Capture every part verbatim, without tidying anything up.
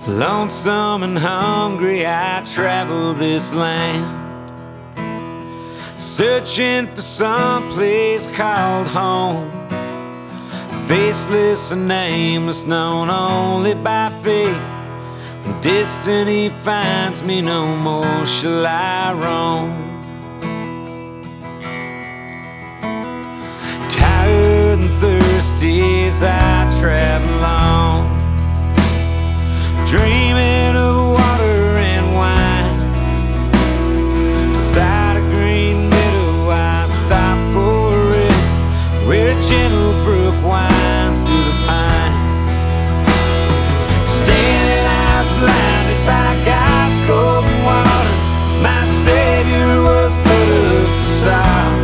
Lonesome and hungry, I travel this land, searching for some place called home. Faceless and nameless, known only by fate. When destiny finds me, no more shall I roam. Tired and thirsty as I travel on, dreaming of water and wine. Beside a green meadow I stop for a rest, where a gentle brook winds through the pine. Standing eyes blinded by God's golden water, my Savior was but a facade.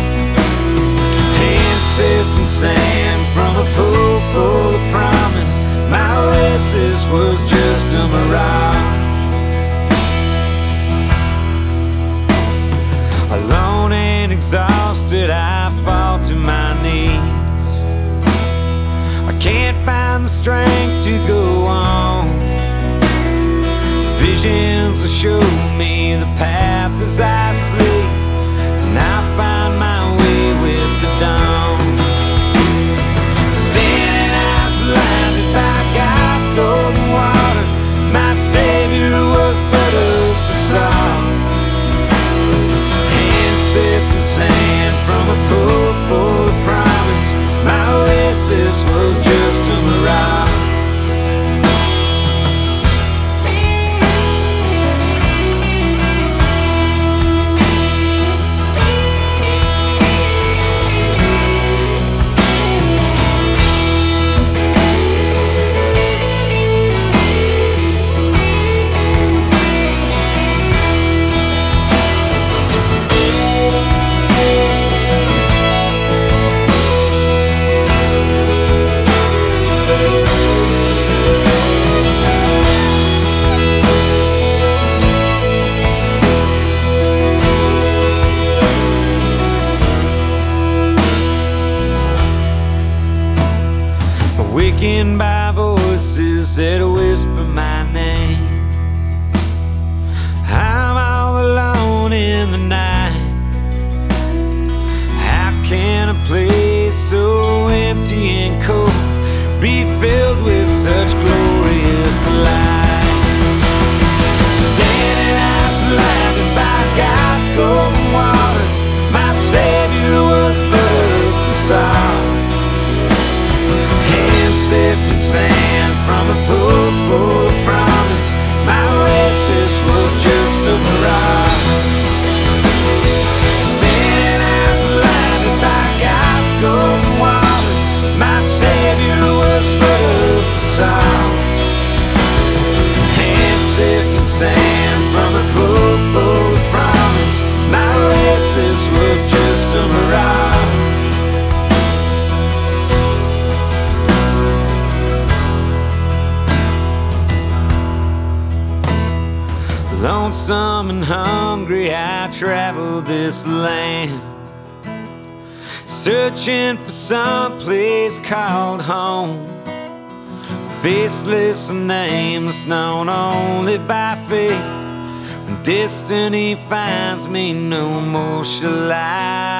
Hands sifting sand from a pool full of promise, my oasis was just a mirage. Alone and exhausted, I fall to my knees. I can't find the strength to go on. Visions will show me the path as I sleep, and I find my way with the dawn. Standing eyes blinded by God's golden water, my Savior was but a facade. Hands sifting sand from a pool full of promise, my oasis was just a mirage. Wakened by voices that whisper my name, I'm all alone in the night. How can a place so empty and cold be filled with such glorious light? Standing eyes blinded by God's golden water, my Savior was but a facade. Sifting sand from a pool full of promise, my oasis was just a mirage. Standing eyes blinded by God's golden water, my Savior was but a facade. Hands sifting sand from a pool full of promise, my oasis was just a mirage. Lonesome and hungry, I travel this land, searching for some place called home. Faceless and nameless, known only by fate. When destiny finds me, no more shall I